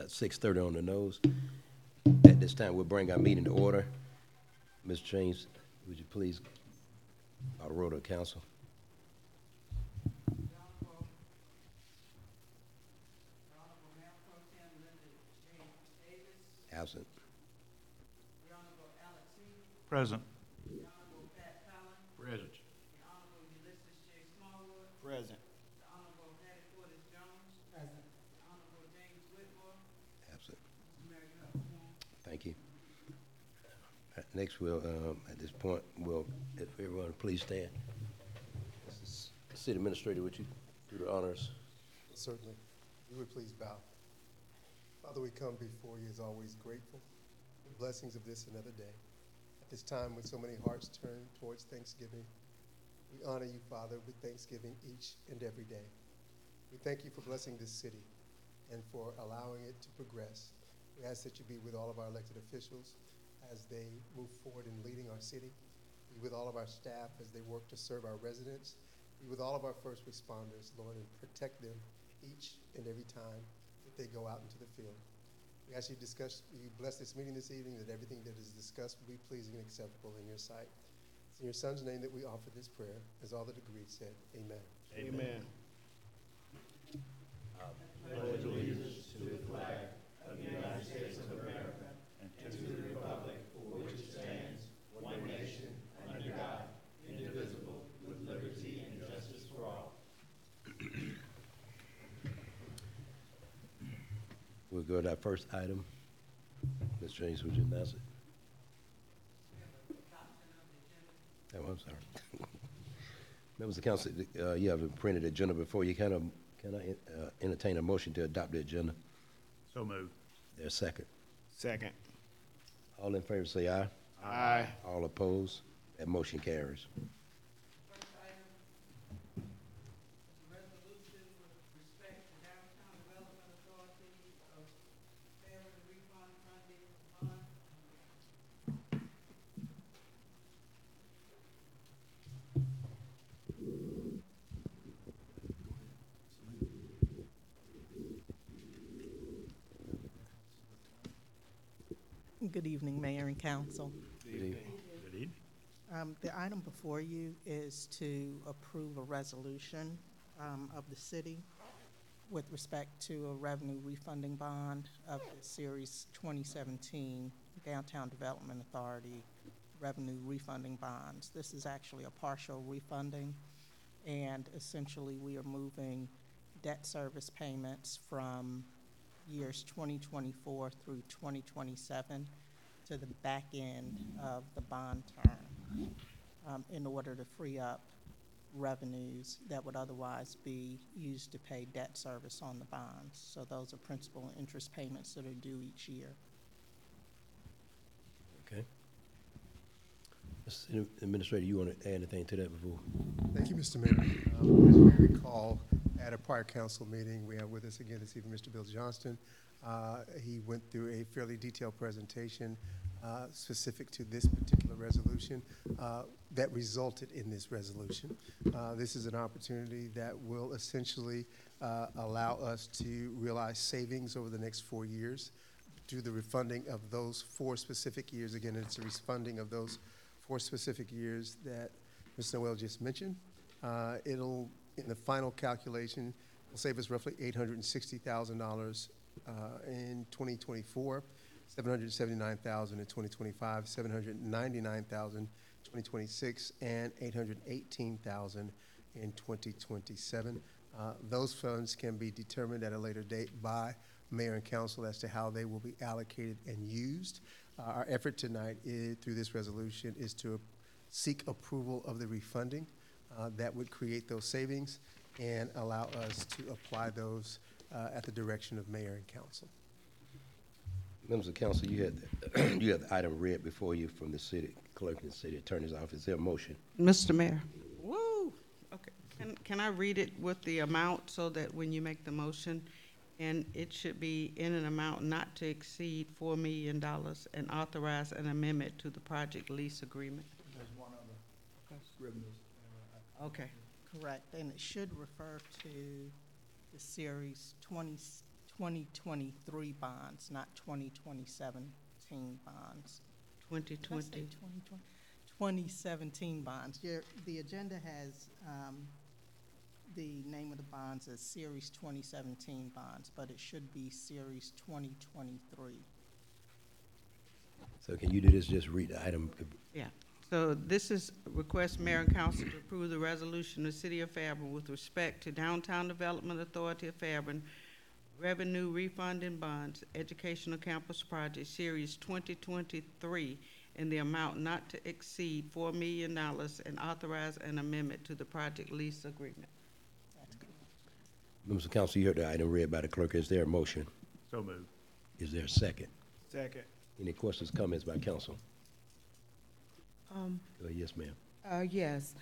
6:30 on the nose. At this time, we'll bring our meeting to order. Ms. James, would you please call the roll to the council? Absent. Present. Present. Present. Absent. Thank you. Next, we'll, at this point, we'll, if everyone please stand. City Administrator, would you do the honors? Certainly. You would please bow. Father, we come before you as always grateful for the blessings of this another day. At this time, when so many hearts turn towards Thanksgiving, we honor you, Father, with Thanksgiving each and every day. We thank you for blessing this city and for allowing it to progress. We ask that you be with all of our elected officials as they move forward in leading our city. Be with all of our staff as they work to serve our residents. Be with all of our first responders, Lord, and protect them each and every time that they go out into the field. We ask you bless this meeting this evening, that everything that is discussed will be pleasing and acceptable in your sight. It's in your Son's name that we offer this prayer, as all the degrees said. Amen. Amen. Pledge allegiance to the flag of the United States of America and to the republic for which it stands, one nation, under God, indivisible, with liberty and justice for all. We'll go to our first item. Ms. James, would you announce it? Oh, I'm sorry. Members of the council, you have a printed agenda before you. Can I entertain a motion to adopt the agenda? So moved. There's a second. Second. All in favor say aye. Aye. All opposed? That motion carries. First item is a resolution with respect to Downtown Development Authority of failing to refund funding bond. Good evening, Mayor and Council. Good evening. Good evening. The item before you is to approve a resolution of the city with respect to a revenue refunding bond of the Series 2017 Downtown Development Authority revenue refunding bonds. This is actually a partial refunding, and essentially we are moving debt service payments from years 2024 through 2027 to the back end of the bond term in order to free up revenues that would otherwise be used to pay debt service on the bonds. So those are principal and interest payments that are due each year. Okay. Mr. Administrator, you want to add anything to that before? Thank you, Mr. Mayor. As you may recall, at a prior council meeting, we have with us again this evening Mr. Bill Johnston. He went through a fairly detailed presentation specific to this particular resolution that resulted in this resolution. This is an opportunity that will essentially allow us to realize savings over the next 4 years through the refunding of those 4 specific years. Again, it's a refunding of those 4 specific years that Ms. Noel just mentioned. It'll, in the final calculation, will save us roughly $860,000 in 2024, $779,000 in 2025, $799,000 in 2026, and $818,000 in 2027. Those funds can be determined at a later date by Mayor and Council as to how they will be allocated and used. Our effort tonight through this resolution is to seek approval of the refunding that would create those savings and allow us to apply those at the direction of Mayor and Council. Members of council, you had you had the item read before you from the city clerk and city attorney's office. Is there a motion? Mr. Mayor. Woo! Okay. Can I read it with the amount so that when you make the motion, and it should be in an amount not to exceed $4 million and authorize an amendment to the project lease agreement? There's one other scrivener's. Okay. Correct, and it should refer to the Series 2023 bonds, not 2017 bonds. 2020. 2017 bonds. The agenda has the name of the bonds as Series 2017 bonds, but it should be Series 2023. So can you do this, just read the item? Yeah. So this is request mayor and council to approve the resolution of the city of Fairburn with respect to Downtown Development Authority of Fairburn Revenue Refunding Bonds Educational Campus Project Series 2023 in the amount not to exceed $4 million and authorize an amendment to the project lease agreement. Members of council, you heard the item read by the clerk. Is there a motion? So moved. Is there a second? Second. Any questions, comments by council? Yes, ma'am. Yes.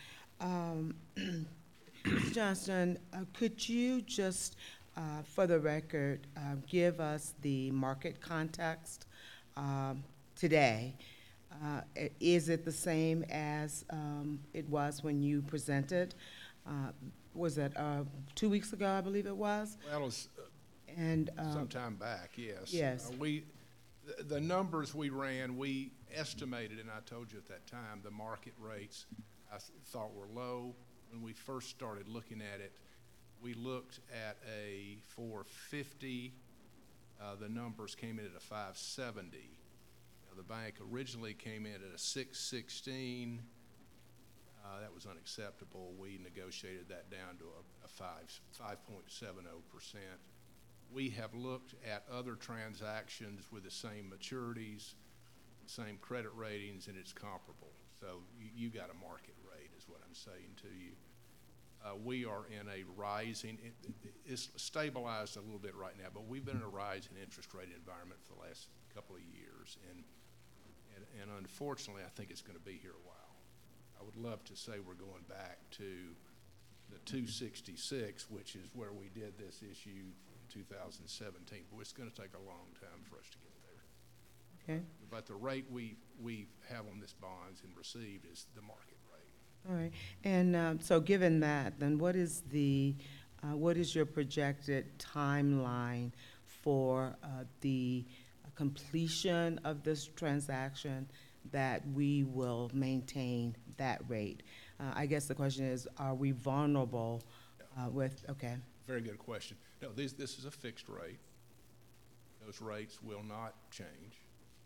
Mr. Johnston, could you just, for the record, give us the market context today? Is it the same as it was when you presented? Was it 2 weeks ago, I believe it was? Well, it was And sometime back, yes. Yes. The numbers we ran, we estimated, and I told you at that time, the market rates I thought were low. When we first started looking at it, we looked at a 450. The numbers came in at a 570. Now, the bank originally came in at a 616. That was unacceptable. We negotiated that down to a 5.70%. We have looked at other transactions with the same maturities, same credit ratings, and it's comparable. So you got a market rate is what I'm saying to you. We are in a rising, it's stabilized a little bit right now, but we've been in a rising interest rate environment for the last couple of years. And unfortunately, I think it's going to be here a while. I would love to say we're going back to the 266, which is where we did this issue in 2017, but it's going to take a long time for us to get there. okay, But the rate we have on this bonds and received is the market rate. all right. And so, given that, then what is your projected timeline for the completion of this transaction that we will maintain that rate? I guess the question is, are we vulnerable with, okay, Very good question. No, this is a fixed rate. Those rates will not change.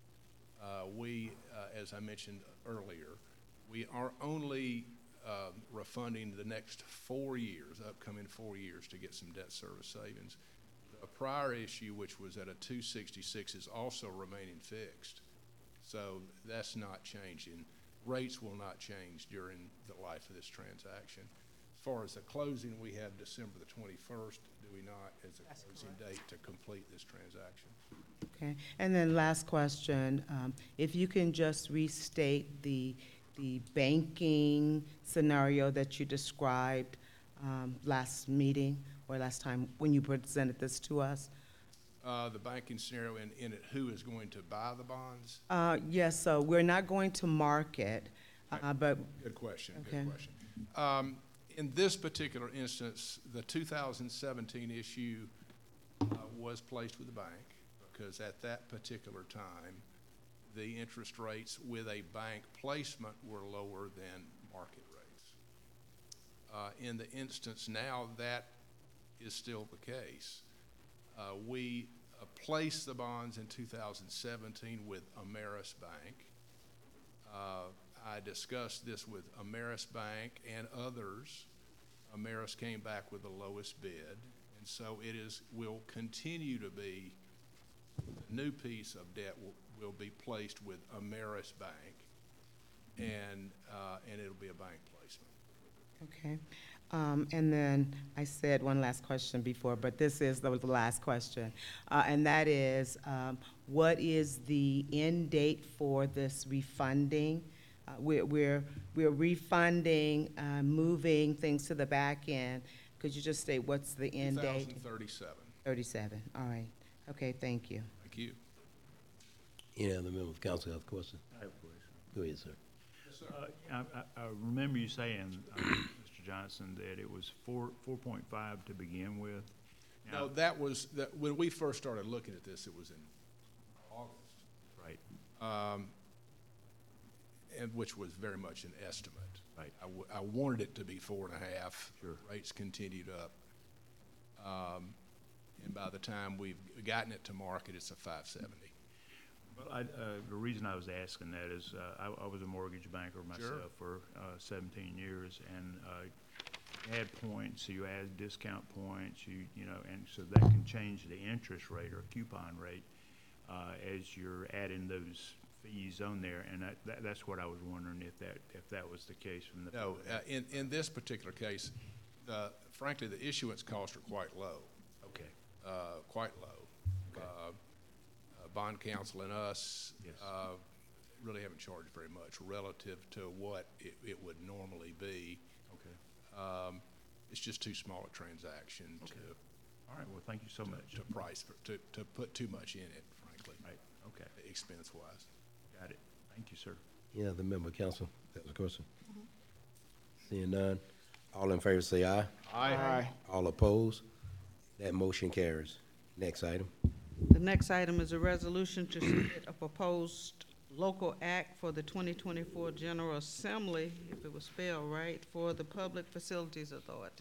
As I mentioned earlier, we are only refunding the next 4 years, upcoming 4 years, to get some debt service savings. A prior issue, which was at a 266, is also remaining fixed. So that's not changing. Rates will not change during the life of this transaction. As far as the closing, we have December the 21st, do we not, as a closing date to complete this transaction? okay. And then last question, if you can just restate the banking scenario that you described last meeting or last time when you presented this to us. The banking scenario in it, who is going to buy the bonds? Yes, so we're not going to market, but, Good question, Okay. good question. In this particular instance, the 2017 issue was placed with the bank because at that particular time, the interest rates with a bank placement were lower than market rates. In the instance now, that is still the case. We placed the bonds in 2017 with Ameris Bank. I discussed this with Ameris Bank and others. Ameris came back with the lowest bid, and so will continue to be, the new piece of debt will be placed with Ameris Bank, and it'll be a bank placement. okay. And then I said one last question before, but this is the last question. And that is, what is the end date for this refunding? We're refunding, moving things to the back end. Could you just state what's the end date? 2037. 37, all right. Okay, thank you. Thank you. Any other member of council have a question? I have a question. Go ahead, sir. I remember you saying, Mr. Johnson, that it was 4.5 to begin with. No, that was, when we first started looking at this, it was in August. Right, And which was very much an estimate. right. I wanted it to be 4.5. Sure. Rates continued up. And by the time we've gotten it to market, it's a 5.70. Well, the reason I was asking that is, I was a mortgage banker myself for 17 years, and you add points, you add discount points, you know, and so that can change the interest rate or coupon rate as you're adding those fees on there, and that's what I was wondering if that was the case from the. No, in this particular case, frankly, the issuance costs are quite low. Okay. Quite low. Okay. Bond counsel and us Yes. really haven't charged very much relative to what it would normally be. Okay. It's just too small a transaction Okay. All right, well, thank you so much. to put too much in it, frankly, Right, okay, expense-wise. got it. Thank you, sir. Yeah, the member council, that was a question. Seeing none, all in favor say aye. Aye. All opposed? That motion carries. Next item. The next item is a resolution to submit a proposed local act for the 2024 General Assembly, if it was spelled right, for the Public Facilities Authority.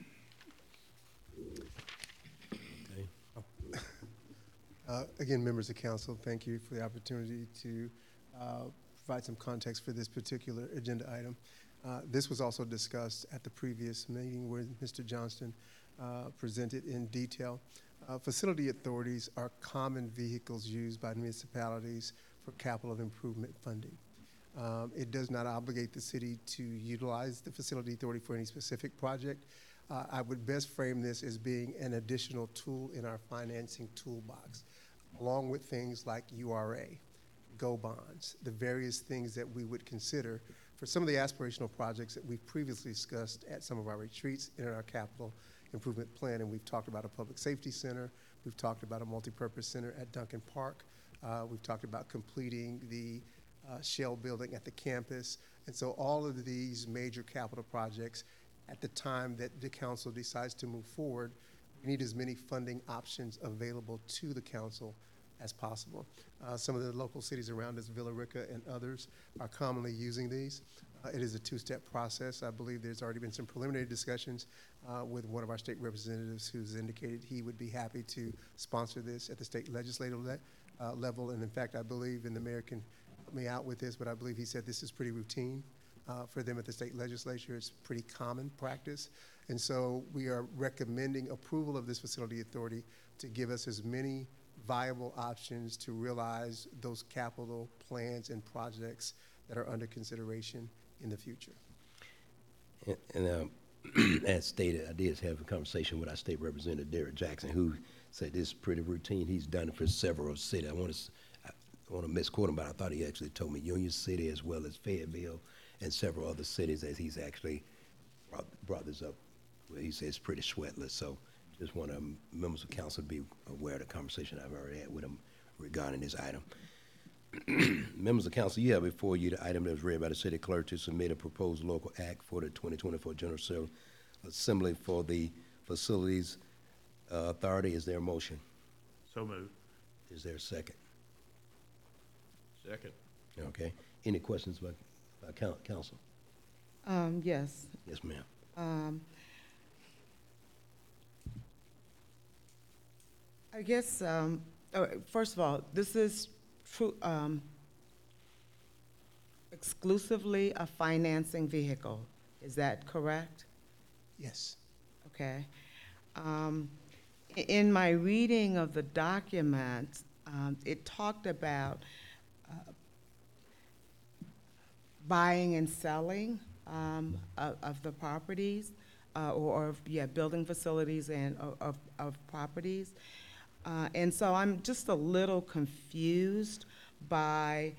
Okay. Again, members of council, thank you for the opportunity to provide some context for this particular agenda item. This was also discussed at the previous meeting where Mr. Johnston presented in detail. Facility authorities are common vehicles used by municipalities for capital improvement funding. It does not obligate the city to utilize the facility authority for any specific project. I would best frame this as being an additional tool in our financing toolbox, along with things like URA, GO bonds, the various things that we would consider for some of the aspirational projects that we've previously discussed at some of our retreats and in our capital improvement plan. And we've talked about a public safety center. We've talked about a multipurpose center at Duncan Park. We've talked about completing the Shell building at the campus. And so all of these major capital projects, at the time that the council decides to move forward, we need as many funding options available to the council as possible. Some of the local cities around us, Villa Rica and others, are commonly using these. It is a two-step process. I believe there's already been some preliminary discussions with one of our state representatives who's indicated he would be happy to sponsor this at the state legislative level. And in fact, I believe, and the mayor can help me out with this, but I believe he said this is pretty routine for them at the state legislature. It's pretty common practice. And so we are recommending approval of this facility authority to give us as many viable options to realize those capital plans and projects that are under consideration in the future. And as stated, I did have a conversation with our state representative, Derek Jackson, who said this is pretty routine. He's done it for several cities. I want to misquote him, but I thought he actually told me Union City as well as Fayetteville and several other cities, as he's actually brought this up, where he says it's pretty sweatless. So just want members of council to be aware of the conversation I've already had with him regarding this item. Members of council, you have before you the item that was read by the city clerk to submit a proposed local act for the 2024 General Assembly for the Facilities Authority. Is there a motion? So moved. Is there a second? Second. Okay. Any questions by council? Yes. Yes, ma'am. I guess, first of all, this is true, exclusively a financing vehicle. Is that correct? Yes. Okay. In my reading of the document, it talked about buying and selling of the properties, building facilities and of properties. And so I'm just a little confused by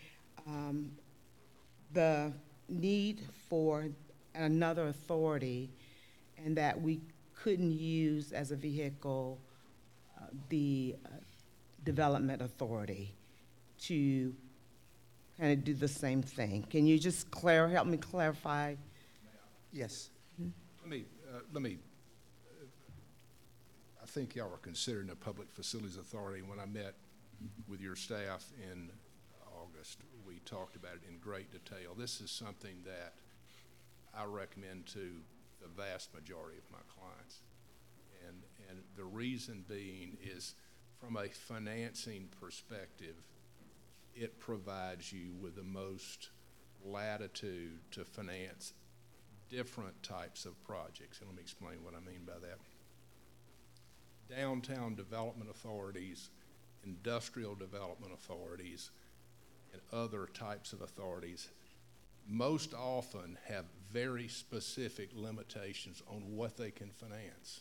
the need for another authority, and that we couldn't use as a vehicle the development authority to kind of do the same thing. Can you just help me clarify? Yes. Let me, think y'all were considering a public facilities authority. When I met with your staff in August, we talked about it in great detail. This is something that I recommend to the vast majority of my clients. And the reason being is, from a financing perspective, it provides you with the most latitude to finance different types of projects. And let me explain what I mean by that. Downtown development authorities, industrial development authorities, and other types of authorities most often have very specific limitations on what they can finance.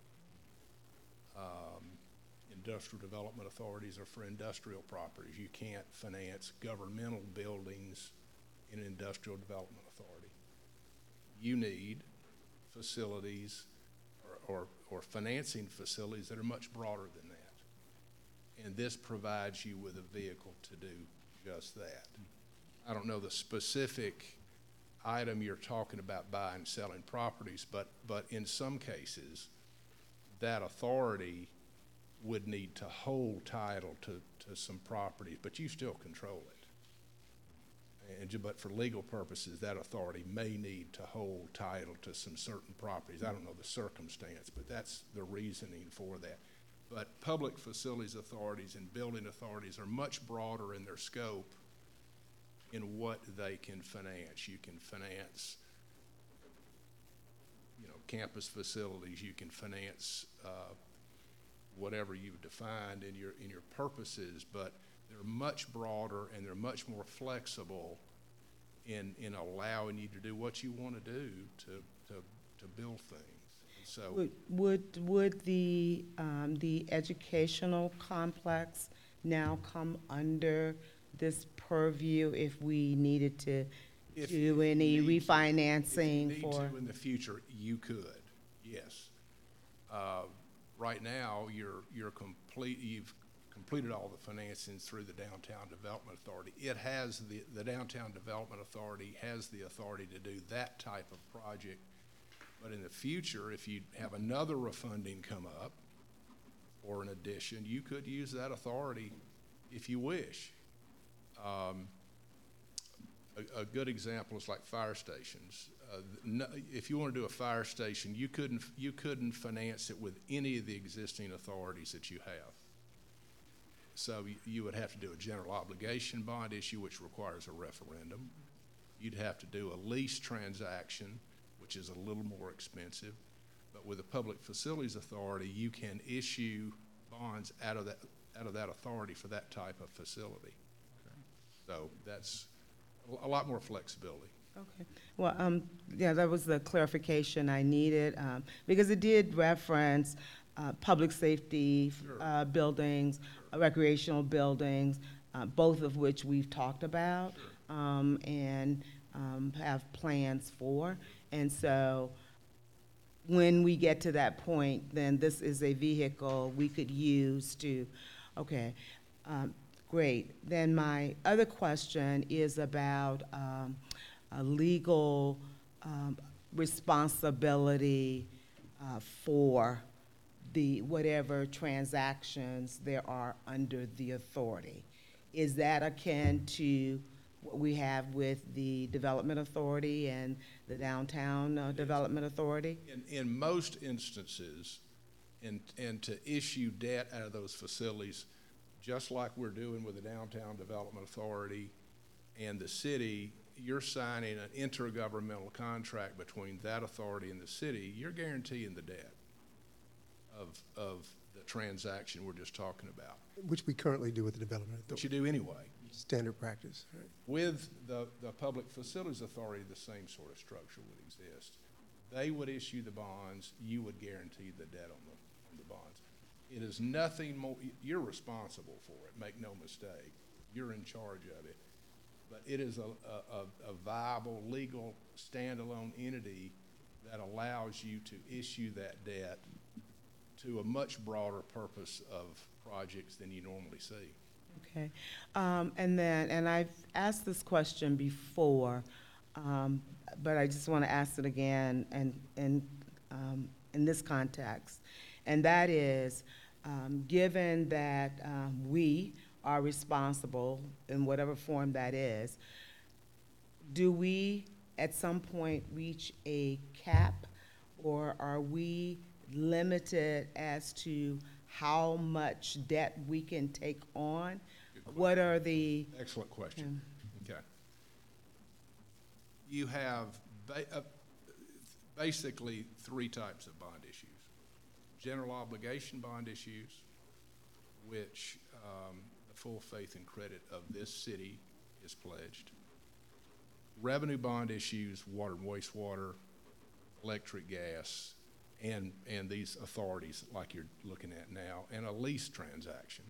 Industrial development authorities are for industrial properties. You can't finance governmental buildings in an industrial development authority. You need facilities or financing facilities that are much broader than that. And this provides you with a vehicle to do just that. I don't know the specific item you're talking about, buying and selling properties, but in some cases, that authority would need to hold title to some properties, but you still control it. But for legal purposes, that authority may need to hold title to some certain properties. I don't know the circumstance, but that's the reasoning for that. But public facilities authorities and building authorities are much broader in their scope in what they can finance. You can finance, campus facilities. You can finance whatever you've defined in your purposes, but they're much broader and they're much more flexible in allowing you to do what you want to do to build things. So Would the educational complex now come under this purview if we needed to do any refinancing for? In the future, you could, yes. Right now, you've completed all the financings through the Downtown Development Authority. It has the Downtown Development Authority has the authority to do that type of project. But in the future, if you have another refunding come up or an addition, you could use that authority if you wish. A good example is like fire stations. If you want to do a fire station, you couldn't finance it with any of the existing authorities that you have. So you would have to do a general obligation bond issue, which requires a referendum. You'd have to do a lease transaction, which is a little more expensive. But with the Public Facilities Authority, you can issue bonds out of that authority for that type of facility. Okay. So that's a lot more flexibility. Okay. Well, yeah, that was the clarification I needed, because it did reference public safety Sure. buildings, recreational buildings, both of which we've talked about. Sure. And have plans for. And so when we get to that point, then this is a vehicle we could use to, okay, great. Then my other question is about a legal responsibility for the whatever transactions there are under the authority. Is that akin to what we have with the Development Authority and the Downtown Development Authority? In most instances, and to issue debt out of those facilities, just like we're doing with the Downtown Development Authority and the city, you're signing an intergovernmental contract between that authority and the city. You're guaranteeing the debt of the transaction we're just talking about. Which we currently do with the Development Which Authority. you do anyway. Standard practice, right? With the Public Facilities Authority, the same sort of structure would exist. They would issue the bonds, you would guarantee the debt on the bonds. It is nothing more, you're responsible for it, make no mistake. You're in charge of it. But it is a viable, legal, standalone entity that allows you to issue that debt to a much broader purpose of projects than you normally see. Okay. And I've asked this question before, but I just want to ask it again and in this context. and that is, given that we are responsible in whatever form that is, do we at some point reach a cap, or are we limited as to how much debt we can take on? What are the, Excellent question. Okay. You have basically three types of bond issues. General obligation bond issues, which the full faith and credit of this city is pledged. Revenue bond issues, water and wastewater, electric, gas, and these authorities like you're looking at now, and a lease transaction.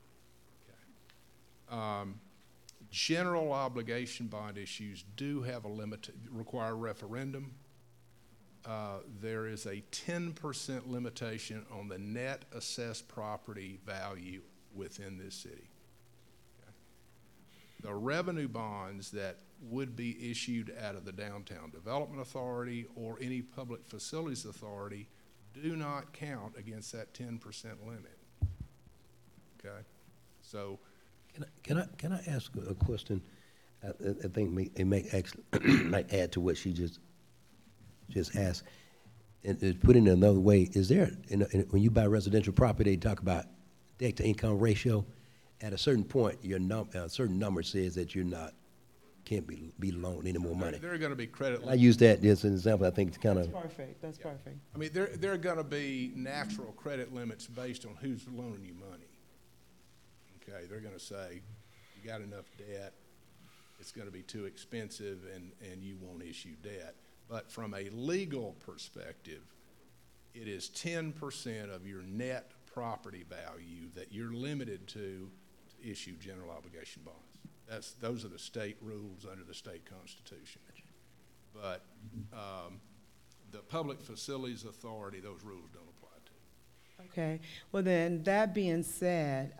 Okay. General obligation bond issues do have a limit, require a referendum. There is a 10% limitation on the net assessed property value within this city. Okay. The revenue bonds that would be issued out of the Downtown Development Authority or any public facilities authority do not count against that 10% limit. Okay, so Can I ask a question? I think it may actually might add to what she just asked. And put it in another way, is there, when you buy residential property, they talk about debt to income ratio. At a certain point, a certain number says that you're not, can't be loaned any more money. there are going to be credit I limits. use that as an example. I think it's kind that's of, perfect, that's perfect. I mean, there are going to be natural credit limits based on who's loaning you money. Okay, they're going to say, you got enough debt, it's going to be too expensive, and you won't issue debt. But from a legal perspective, it is 10% of your net property value that you're limited to issue general obligation bonds. Those are the state rules under the state constitution. But the Public Facilities Authority, those rules don't apply to. Okay, well then, that being said,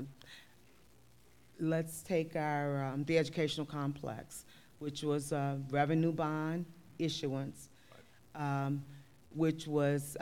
let's take our, the educational complex, which was a revenue bond issuance, which was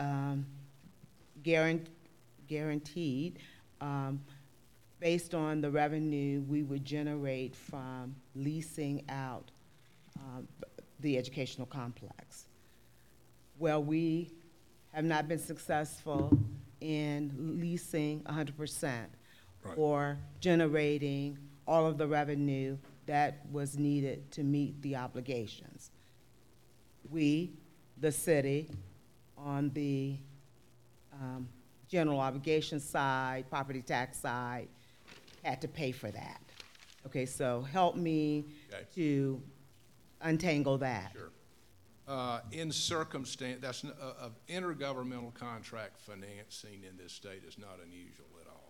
guaranteed based on the revenue we would generate from leasing out the educational complex. Well, we have not been successful in leasing 100%. Right. Or generating all of the revenue that was needed to meet the obligations. We, the city, on the general obligation side, property tax side, had to pay for that. Okay, so help me Okay. to untangle that. Sure. In circumstance, that's intergovernmental contract financing in this state is not unusual at all.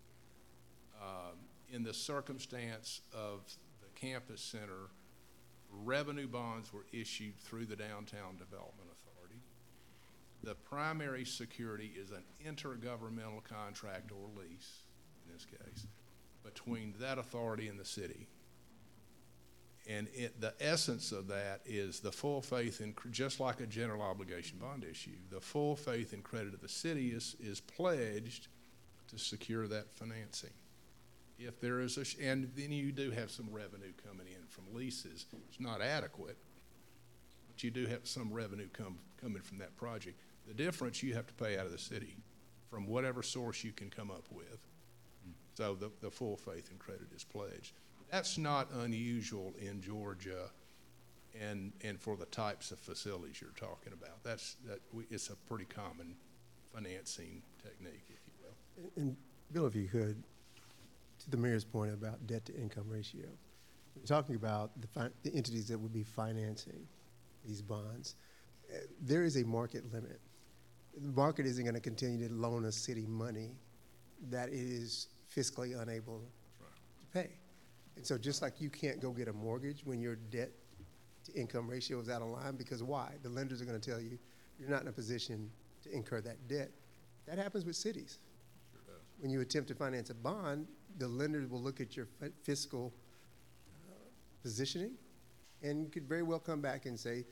In the circumstance of the campus center, revenue bonds were issued through the Downtown Development Authority. The primary security is an intergovernmental contract or lease, in this case, between that authority and the city. And the essence of that is the full faith in, just like a general obligation bond issue, the full faith and credit of the city is pledged to secure that financing. If there is and then you do have some revenue coming in from leases. It's not adequate, but you do have some revenue coming from that project. The difference you have to pay out of the city from whatever source you can come up with. So the full faith and credit is pledged. That's not unusual in Georgia and for the types of facilities you're talking about. It's a pretty common financing technique, if you will. And Bill, if you could, to the mayor's point about debt to income ratio, we're talking about the entities that would be financing these bonds. There is a market limit. The market isn't going to continue to loan a city money that it is fiscally unable to pay. And so just like you can't go get a mortgage when your debt to income ratio is out of line, because why? The lenders are going to tell you you're not in a position to incur that debt. That happens with cities. Sure does. When you attempt to finance a bond, the lenders will look at your fiscal positioning and could very well come back and say,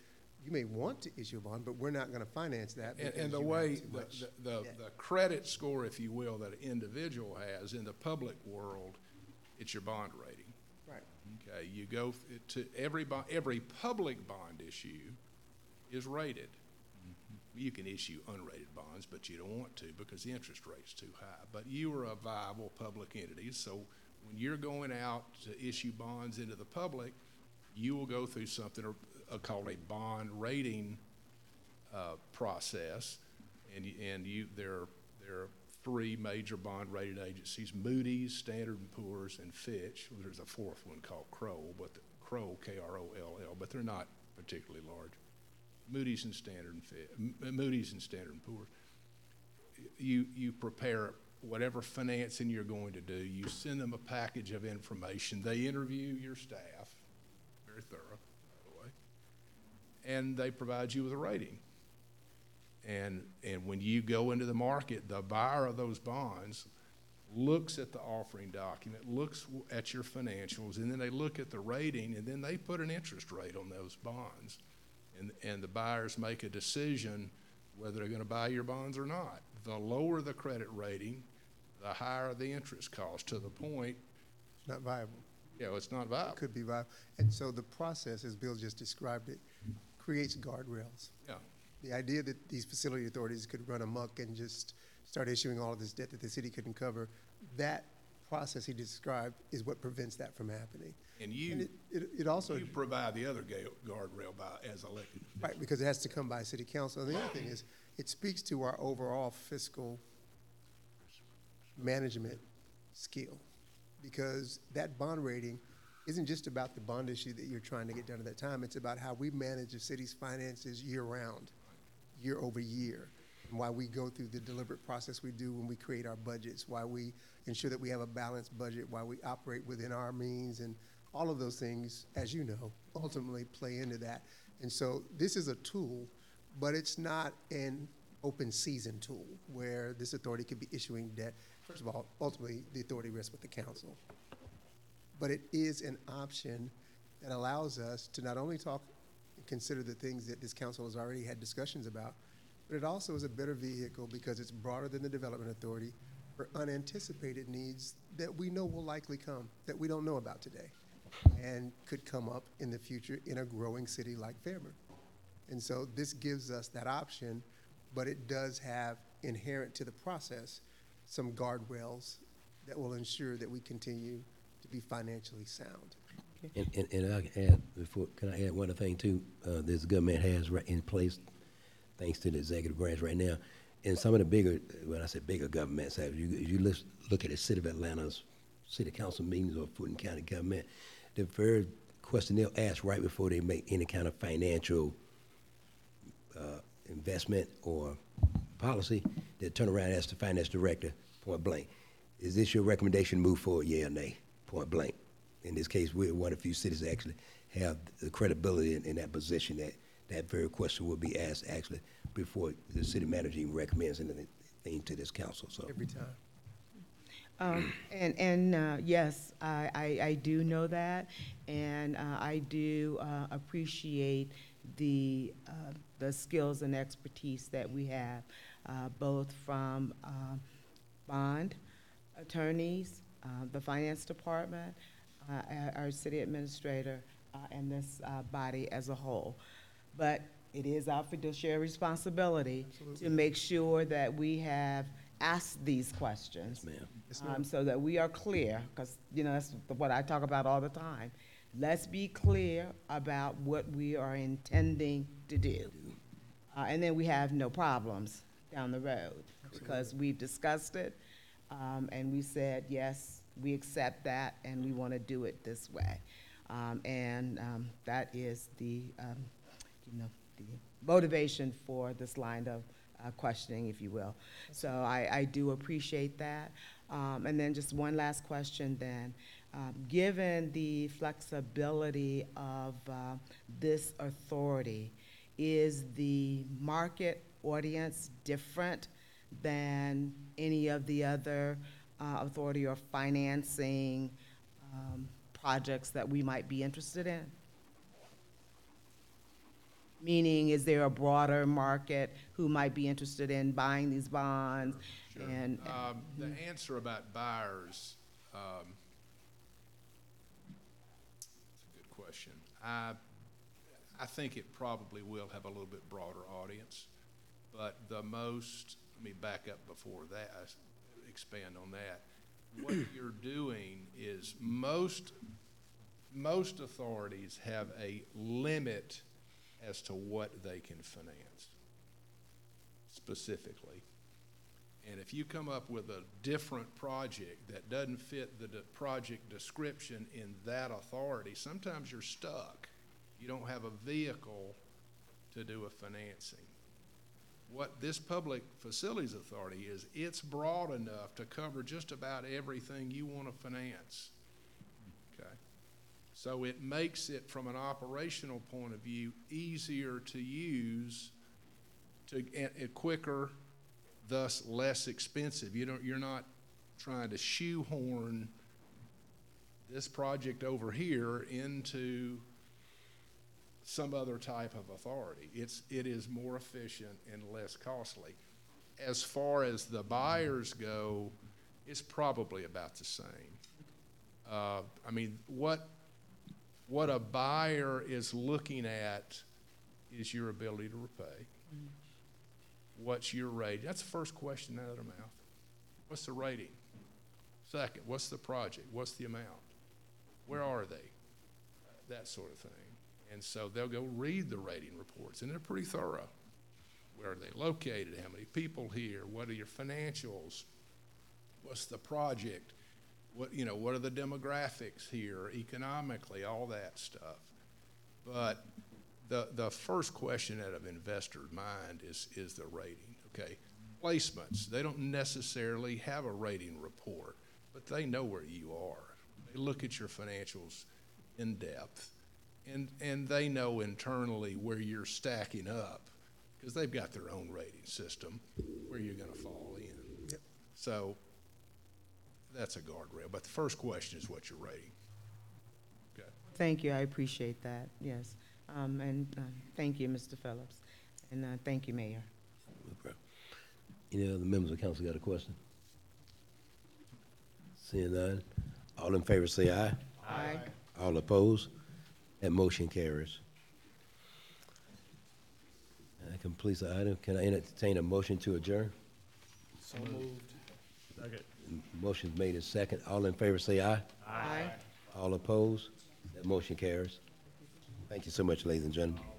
you may want to issue a bond, but we're not gonna finance that because And the you have way, too much the debt. credit score, if you will, that an individual has in the public world, it's your bond rating. Right. Okay, you go to every public bond issue is rated. You can issue unrated bonds, but you don't want to because the interest rate's too high. But you are a viable public entity, so when you're going out to issue bonds into the public, you will go through something called a bond rating process, and there are three major bond rating agencies: Moody's, Standard & Poor's, and Fitch. Well, there's a fourth one called Kroll, Kroll, K-R-O-L-L, but they're not particularly large. Moody's and Standard & Poor's. You prepare whatever financing you're going to do. You send them a package of information. They interview your staff, very thorough, by the way, and they provide you with a rating. And when you go into the market, the buyer of those bonds looks at the offering document, looks at your financials, and then they look at the rating, and then they put an interest rate on those bonds. And the buyers make a decision whether they're going to buy your bonds or not. The lower the credit rating, the higher the interest cost, to the point, It's not viable. it's not viable. It could be viable. And so the process, as Bill just described it, creates guardrails. Yeah. The idea that these facility authorities could run amok and just start issuing all of this debt that the city couldn't cover, that process he described is what prevents that from happening. And it also, you provide the other guardrail as elected. right, because it has to come by city council. And the other thing is, it speaks to our overall fiscal management skill, because that bond rating isn't just about the bond issue that you're trying to get done at that time. It's about how we manage the city's finances year-round, year over year, and why we go through the deliberate process we do when we create our budgets, why we ensure that we have a balanced budget, why we operate within our means, and all of those things, as you know, ultimately play into that. And so this is a tool, but it's not an open season tool where this authority could be issuing debt. First of all, ultimately, the authority rests with the council. But it is an option that allows us to not only talk and consider the things that this council has already had discussions about, but it also is a better vehicle because it's broader than the development authority for unanticipated needs that we know will likely come, that we don't know about today, and could come up in the future in a growing city like Fairburn. And so this gives us that option, but it does have inherent to the process some guardrails that will ensure that we continue to be financially sound. And I can add, can I add one other thing too? This government has right in place, thanks to the executive branch right now, and some of the bigger, when I say bigger governments, have you look at the city of Atlanta's city council meetings or Fulton County government, the very question they'll ask right before they make any kind of financial investment or policy, they'll turn around and ask the finance director, point blank, is this your recommendation to move forward, yeah or nay, point blank. In this case, we're one of the few cities that actually have the credibility in that position that very question will be asked actually before the city manager even recommends anything to this council, so. Every time. Yes, I do know that, and I do appreciate the skills and expertise that we have, both from bond attorneys, the finance department, our city administrator, and this body as a whole. But it is our fiduciary responsibility to make sure that we have asked these questions. Yes, ma'am. Yes, ma'am. So that we are clear, because, that's what I talk about all the time. Let's be clear about what we are intending to do. And then we have no problems down the road, because we've discussed it, and we said, yes, we accept that, and we want to do it this way. That is the motivation for this line of questioning, if you will. So I do appreciate that. And then just one last question then. Given the flexibility of this authority, is the market audience different than any of the other authority or financing projects that we might be interested in? Meaning, is there a broader market who might be interested in buying these bonds? And, The answer about buyers, it's a good question. I think it probably will have a little bit broader audience, but let me back up before that, expand on that. What you're doing is most authorities have a limit as to what they can finance specifically. And if you come up with a different project that doesn't fit the project description in that authority, sometimes you're stuck. You don't have a vehicle to do a financing. What this Public Facilities Authority is, it's broad enough to cover just about everything you want to finance. Okay? So it makes it, from an operational point of view, easier to use, and quicker, thus less expensive. You're not trying to shoehorn this project over here into some other type of authority. It is more efficient and less costly. As far as the buyers go, it's probably about the same. I mean, what a buyer is looking at is your ability to repay. What's your rating? That's the first question out of their mouth. What's the rating? Second, what's the project? What's the amount? Where are they? That sort of thing. And so they'll go read the rating reports, and they're pretty thorough. Where are they located? How many people here? What are your financials? What's the project? What are the demographics here, economically, all that stuff. But the first question out of an investor's mind is the rating, okay? Placements, they don't necessarily have a rating report, but they know where you are. They look at your financials in depth, and they know internally where you're stacking up, because they've got their own rating system, where you're gonna fall in. Yep. So that's a guardrail, but the first question is what you're rating. Okay. thank you, I appreciate that, yes. And thank you, Mr. Phillips, and thank you, Mayor. No problem. Any other members of council got a question? Seeing none, all in favor say aye. Aye. All opposed? That motion carries. That completes the item. Can I entertain a motion to adjourn? So moved. Second. Motion's made in second. All in favor say aye. Aye. All opposed? That motion carries. Thank you so much, ladies and gentlemen.